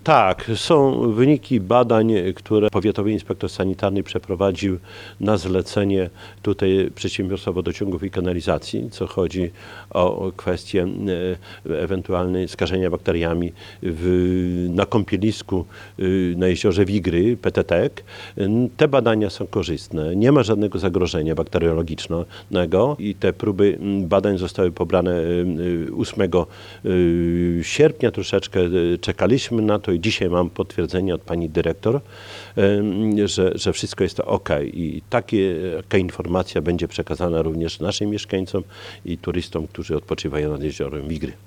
Tak, są wyniki badań, które powiatowy inspektor sanitarny przeprowadził na zlecenie tutaj Przedsiębiorstwa Wodociągów i Kanalizacji, co chodzi o kwestię ewentualnej skażenia bakteriami na kąpielisku na jeziorze Wigry, PTTek. Te badania są korzystne, nie ma żadnego zagrożenia bakteriologicznego i te próby badań zostały pobrane 8 sierpnia. Troszeczkę czekaliśmy na to i dzisiaj mam potwierdzenie od pani dyrektor, że wszystko jest ok. I taka informacja będzie przekazana również naszym mieszkańcom i turystom, którzy odpoczywają nad jeziorem Wigry.